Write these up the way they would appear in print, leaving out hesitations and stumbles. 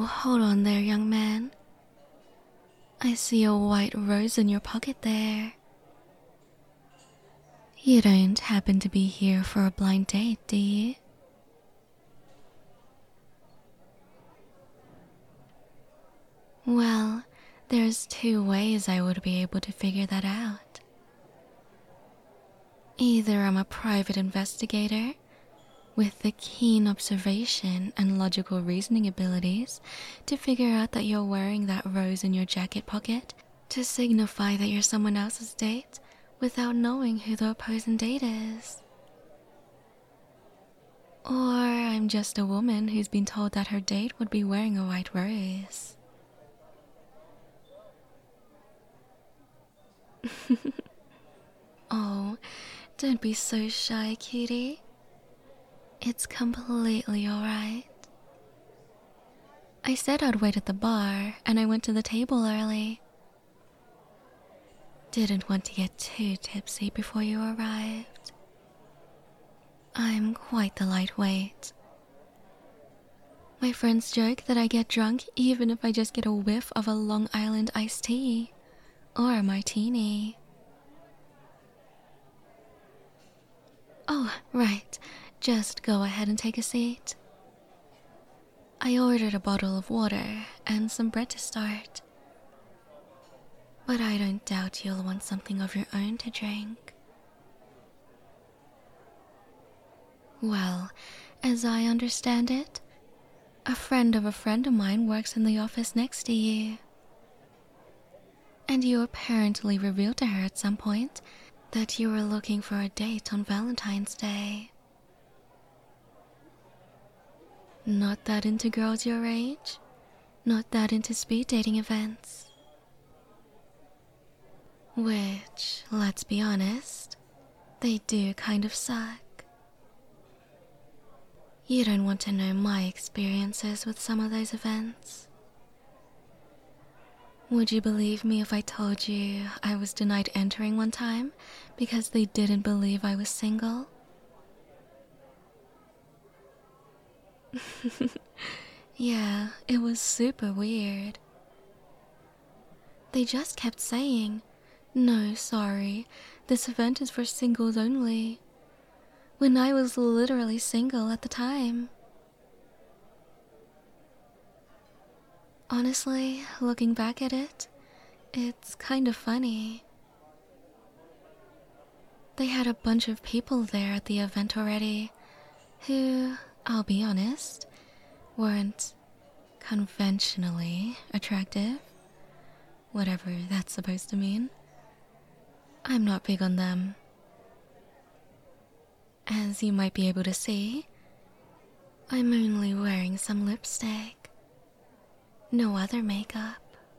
Oh, hold on there, young man. I see a white rose in your pocket there. You don't happen to be here for a blind date, do you? Well, there's two ways I would be able to figure that out. Either I'm a private investigator with the keen observation and logical reasoning abilities to figure out that you're wearing that rose in your jacket pocket to signify that you're someone else's date without knowing who the opposing date is. Or I'm just a woman who's been told that her date would be wearing a white rose. Oh, don't be so shy, cutie. It's completely alright. I said I'd wait at the bar, and I went to the table early. Didn't want to get too tipsy before you arrived. I'm quite the lightweight. My friends joke that I get drunk even if I just get a whiff of a Long Island iced tea or a martini. Oh, right. Just go ahead and take a seat. I ordered a bottle of water and some bread to start. But I don't doubt you'll want something of your own to drink. Well, as I understand it, a friend of mine works in the office next to you. And you apparently revealed to her at some point that you were looking for a date on Valentine's Day. Not that into girls your age, not that into speed dating events. Which, let's be honest, they do kind of suck. You don't want to know my experiences with some of those events. Would you believe me if I told you I was denied entering one time because they didn't believe I was single? Yeah, it was super weird. They just kept saying, "No, sorry, this event is for singles only," when I was literally single at the time. Honestly, looking back at it, it's kind of funny. They had a bunch of people there at the event already who, I'll be honest, weren't conventionally attractive, whatever that's supposed to mean. I'm not big on them. As you might be able to see, I'm only wearing some lipstick, no other makeup.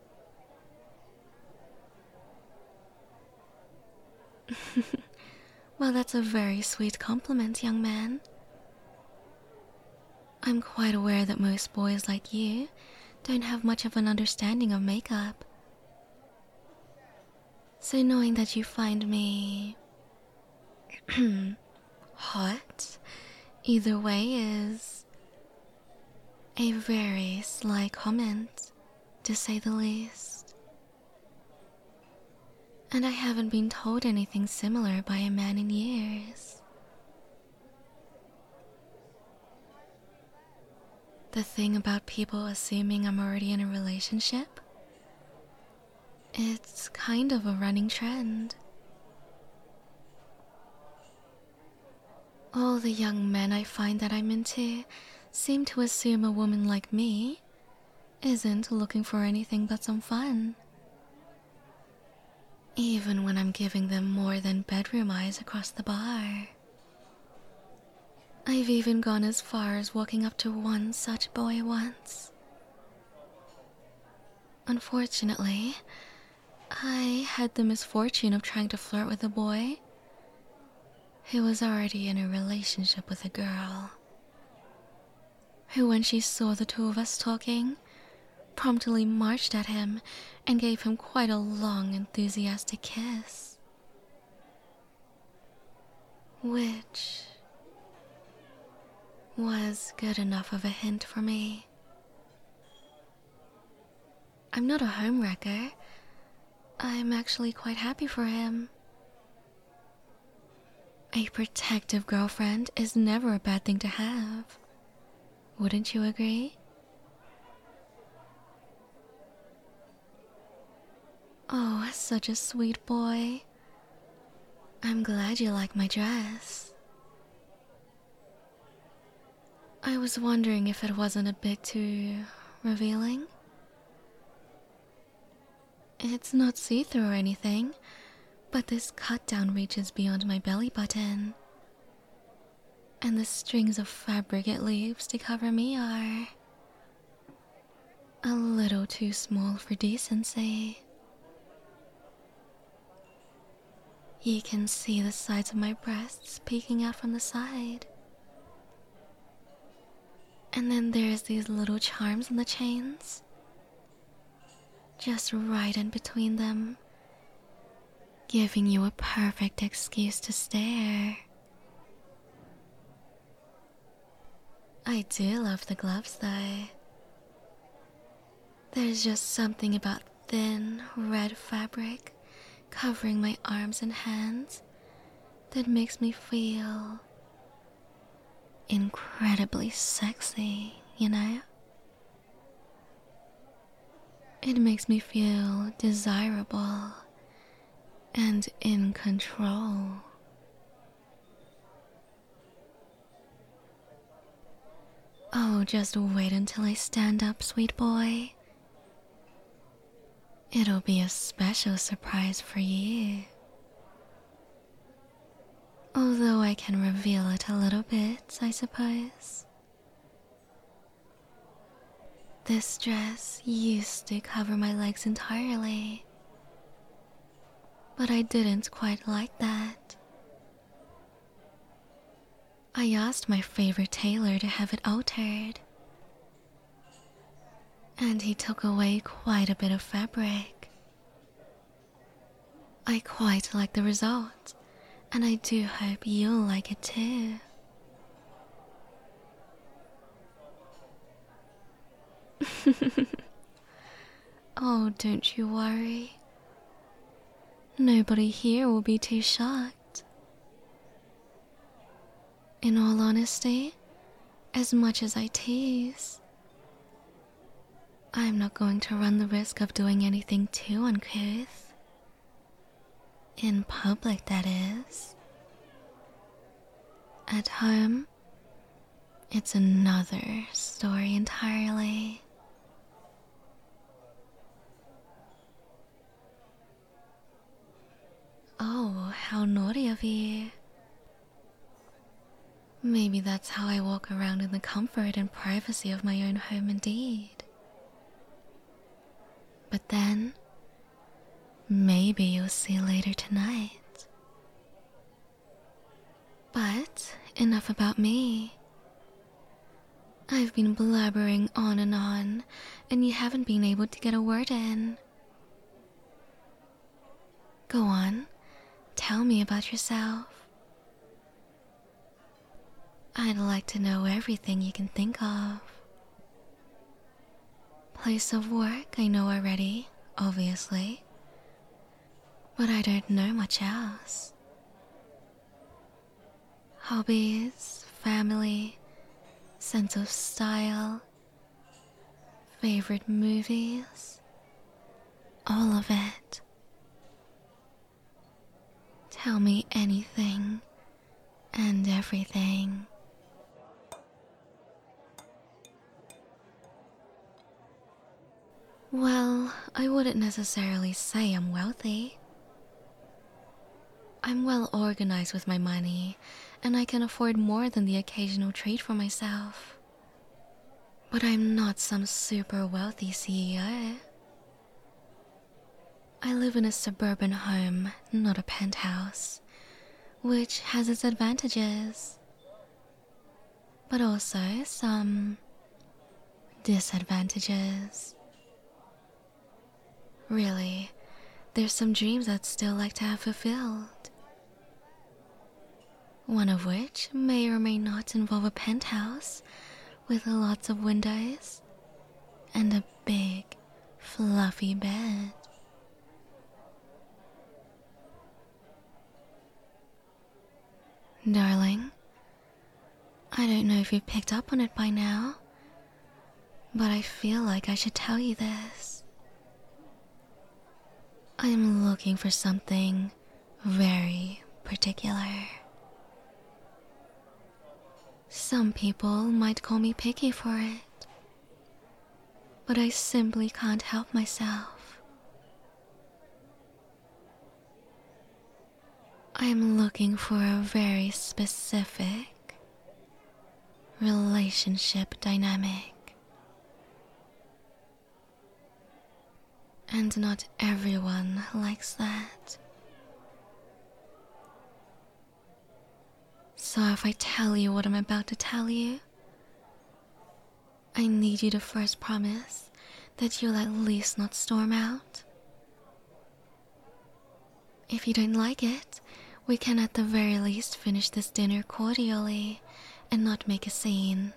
Well, that's a very sweet compliment, young man. I'm quite aware that most boys like you don't have much of an understanding of makeup. So knowing that you find me hot either way is a very sly comment, to say the least. And I haven't been told anything similar by a man in years. The thing about people assuming I'm already in a relationship, it's kind of a running trend. All the young men I find that I'm into seem to assume a woman like me isn't looking for anything but some fun. Even when I'm giving them more than bedroom eyes across the bar. I've even gone as far as walking up to one such boy once. Unfortunately, I had the misfortune of trying to flirt with a boy who was already in a relationship with a girl, who, when she saw the two of us talking, promptly marched at him and gave him quite a long, enthusiastic kiss. Which was good enough of a hint for me. I'm not a homewrecker. I'm actually quite happy for him. A protective girlfriend is never a bad thing to have. Wouldn't you agree? Oh, such a sweet boy. I'm glad you like my dress. I was wondering if it wasn't a bit too revealing. It's not see-through or anything, but this cut down reaches beyond my belly button. And the strings of fabric it leaves to cover me are a little too small for decency. You can see the sides of my breasts peeking out from the side. And then there's these little charms on the chains. Just right in between them, giving you a perfect excuse to stare. I do love the gloves though. There's just something about thin, red fabric covering my arms and hands that makes me feel incredibly sexy, you know? It makes me feel desirable and in control. Oh, just wait until I stand up, sweet boy. It'll be a special surprise for you. Although I can reveal it a little bit, I suppose. This dress used to cover my legs entirely, but I didn't quite like that. I asked my favorite tailor to have it altered, and he took away quite a bit of fabric. I quite like the result, and I do hope you'll like it too. Oh, don't you worry. Nobody here will be too shocked. In all honesty, as much as I tease, I'm not going to run the risk of doing anything too uncouth. In public, that is. At home, it's another story entirely. Oh, how naughty of you. Maybe that's how I walk around in the comfort and privacy of my own home indeed. But then, maybe you'll see later tonight. But enough about me. I've been blabbering on, and you haven't been able to get a word in. Go on, tell me about yourself. I'd like to know everything you can think of. Place of work, I know already, obviously. But I don't know much else. Hobbies, family, sense of style, favorite movies, all of it. Tell me anything and everything. Well, I wouldn't necessarily say I'm wealthy. I'm well organized with my money, and I can afford more than the occasional treat for myself. But I'm not some super wealthy CEO. I live in a suburban home, not a penthouse, which has its advantages, but also some disadvantages. Really, there's some dreams I'd still like to have fulfilled. One of which may or may not involve a penthouse with lots of windows and a big, fluffy bed. Darling, I don't know if you've picked up on it by now, but I feel like I should tell you this. I'm looking for something very particular. Some people might call me picky for it, but I simply can't help myself. I'm looking for a very specific relationship dynamic. And not everyone likes that. So if I tell you what I'm about to tell you, I need you to first promise that you'll at least not storm out. If you don't like it, we can at the very least finish this dinner cordially and not make a scene.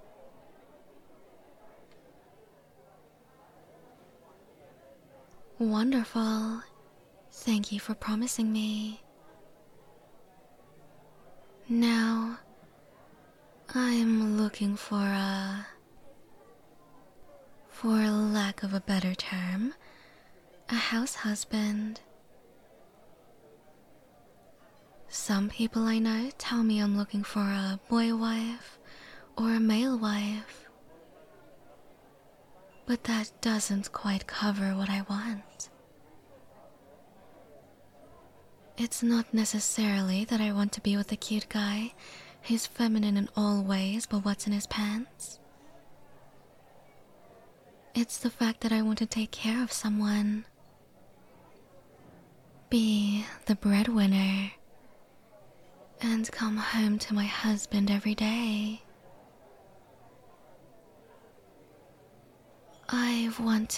Wonderful. Thank you for promising me. Now, I'm looking for lack of a better term, a house husband. Some people I know tell me I'm looking for a boy wife or a male wife, but that doesn't quite cover what I want. It's not necessarily that I want to be with a cute guy who's feminine in all ways but what's in his pants. It's the fact that I want to take care of someone, be the breadwinner, and come home to my husband every day. I want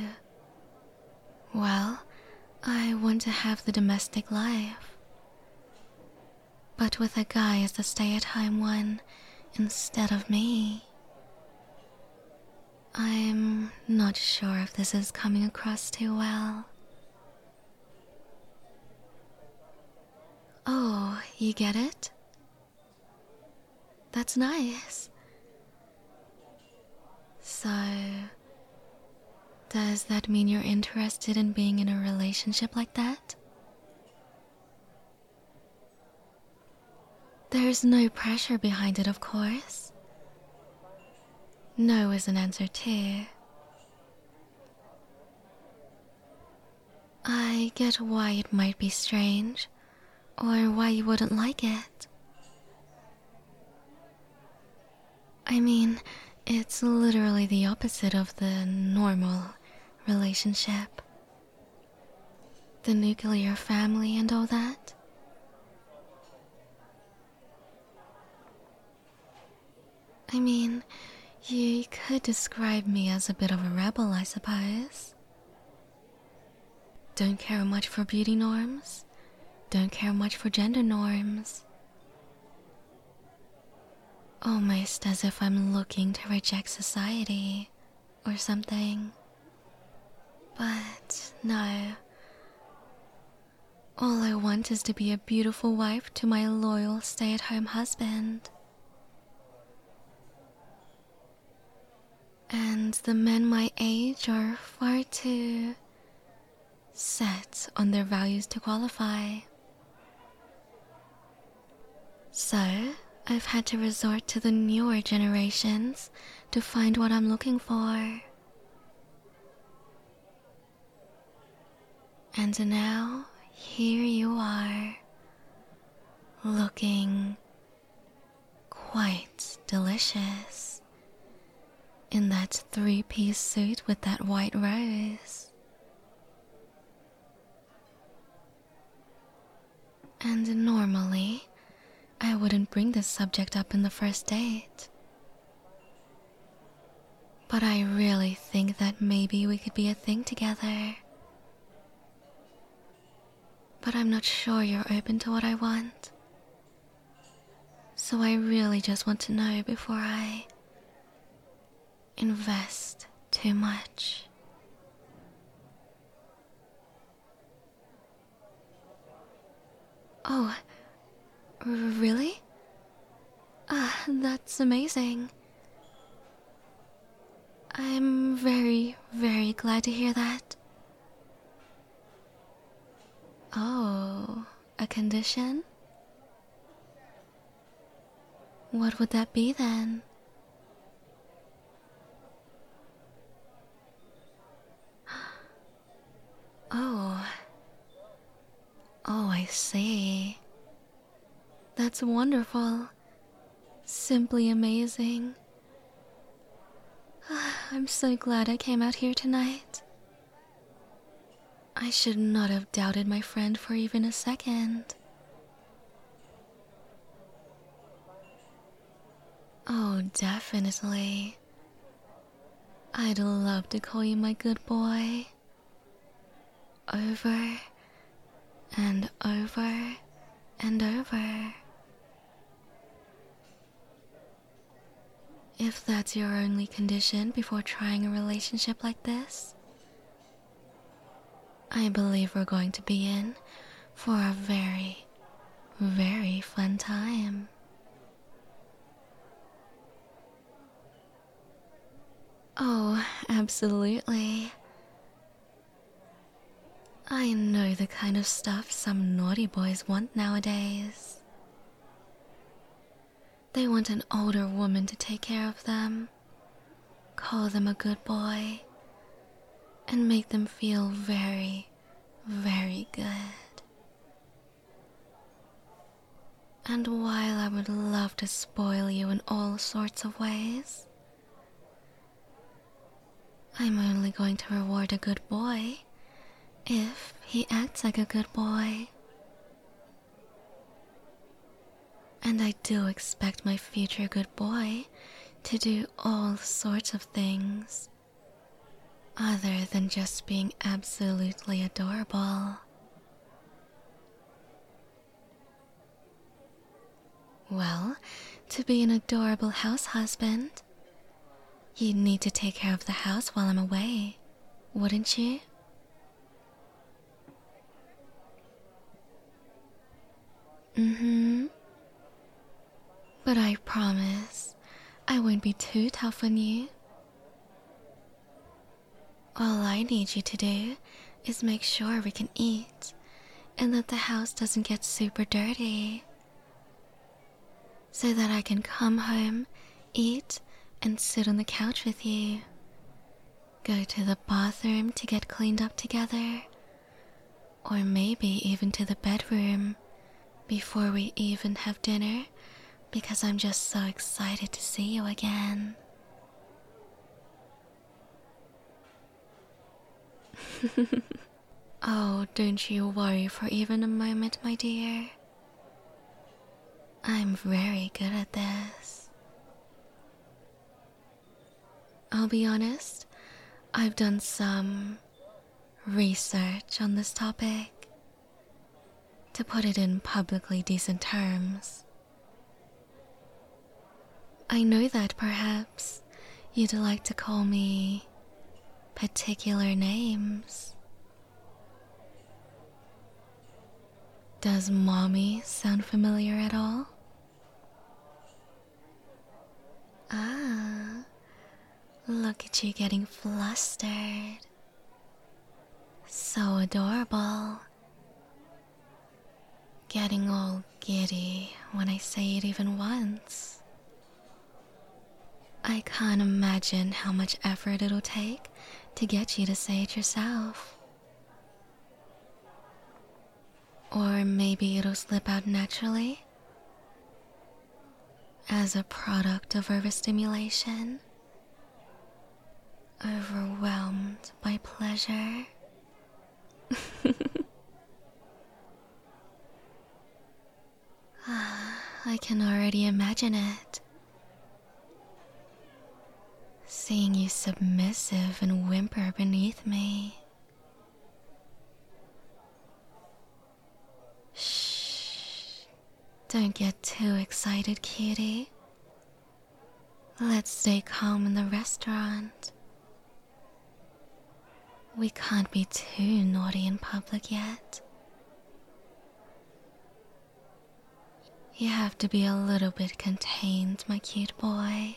to have the domestic life, but with a guy as the stay-at-home one instead of me. I'm not sure if this is coming across too well. Oh, you get it? That's nice. So, does that mean you're interested in being in a relationship like that? There's no pressure behind it, of course. No is an answer too. I get why it might be strange, or why you wouldn't like it. I mean, it's literally the opposite of the normal relationship. The nuclear family and all that. I mean, you could describe me as a bit of a rebel, I suppose. Don't care much for beauty norms. Don't care much for gender norms. Almost as if I'm looking to reject society or something. But no. All I want is to be a beautiful wife to my loyal stay-at-home husband. And the men my age are far too set on their values to qualify. So, I've had to resort to the newer generations to find what I'm looking for. And now, here you are, looking quite delicious in that three-piece suit with that white rose. And normally, I wouldn't bring this subject up in the first date. But I really think that maybe we could be a thing together. But I'm not sure you're open to what I want. So I really just want to know before I invest too much. Oh, really? That's amazing. I'm very, very glad to hear that. Oh, a condition? What would that be then? Oh. Oh, I see. That's wonderful. Simply amazing. I'm so glad I came out here tonight. I should not have doubted my friend for even a second. Oh, definitely. I'd love to call you my good boy. Over and over and over. If that's your only condition before trying a relationship like this, I believe we're going to be in for a very, very fun time. Oh, absolutely. I know the kind of stuff some naughty boys want nowadays. They want an older woman to take care of them, call them a good boy, and make them feel very, very good. And while I would love to spoil you in all sorts of ways, I'm only going to reward a good boy if he acts like a good boy. And I do expect my future good boy to do all sorts of things other than just being absolutely adorable. Well, to be an adorable house husband, you'd need to take care of the house while I'm away, wouldn't you? Mm-hmm. But I promise I won't be too tough on you. All I need you to do is make sure we can eat and that the house doesn't get super dirty, so that I can come home, eat, and sit on the couch with you. Go to the bathroom to get cleaned up together, or maybe even to the bedroom before we even have dinner, because I'm just so excited to see you again. Oh, don't you worry for even a moment, my dear. I'm very good at this. I'll be honest, I've done some research on this topic, to put it in publicly decent terms. I know that perhaps you'd like to call me particular names. Does mommy sound familiar at all? Ah, look at you getting flustered. So adorable. Getting all giddy when I say it even once. I can't imagine how much effort it'll take to get you to say it yourself. Or maybe it'll slip out naturally as a product of overstimulation, overwhelmed by pleasure. I can already imagine it. Seeing you submissive and whimper beneath me. Shh. Don't get too excited, cutie. Let's stay calm in the restaurant. We can't be too naughty in public yet. You have to be a little bit contained, my cute boy.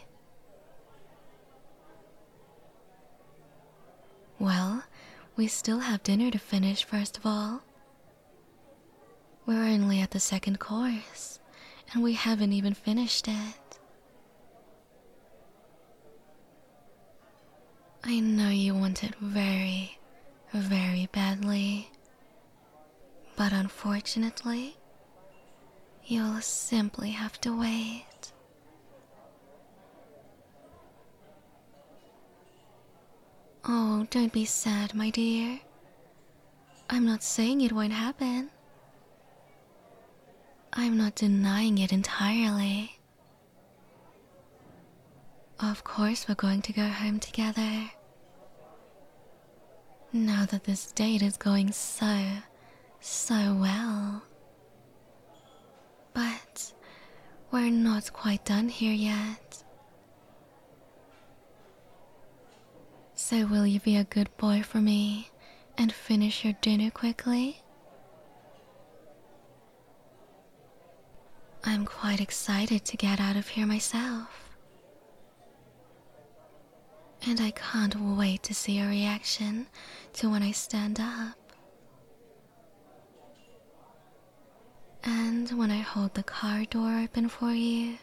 Well, we still have dinner to finish first of all. We're only at the second course, and we haven't even finished it. I know you want it very, very badly, but unfortunately, you'll simply have to wait. Oh, don't be sad, my dear. I'm not saying it won't happen. I'm not denying it entirely. Of course, we're going to go home together. Now that this date is going so well. But we're not quite done here yet. So will you be a good boy for me and finish your dinner quickly? I'm quite excited to get out of here myself. And I can't wait to see your reaction to when I stand up. And when I hold the car door open for you.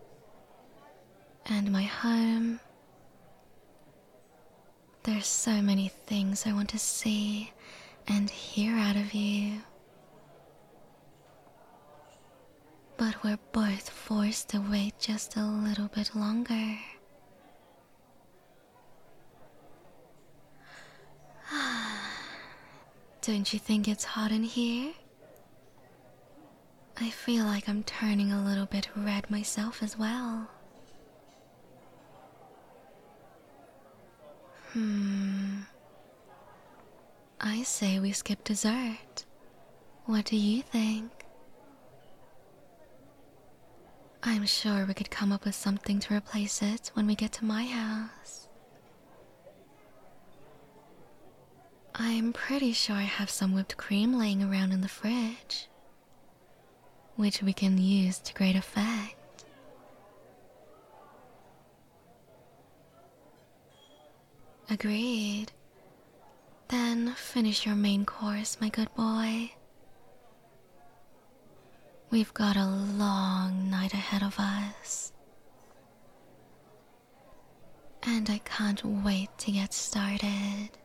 And my home. There's so many things I want to see and hear out of you. But we're both forced to wait just a little bit longer. Don't you think it's hot in here? I feel like I'm turning a little bit red myself as well. I say we skip dessert. What do you think? I'm sure we could come up with something to replace it when we get to my house. I'm pretty sure I have some whipped cream laying around in the fridge, which we can use to great effect. Agreed. Then finish your main course, my good boy. We've got a long night ahead of us. And I can't wait to get started.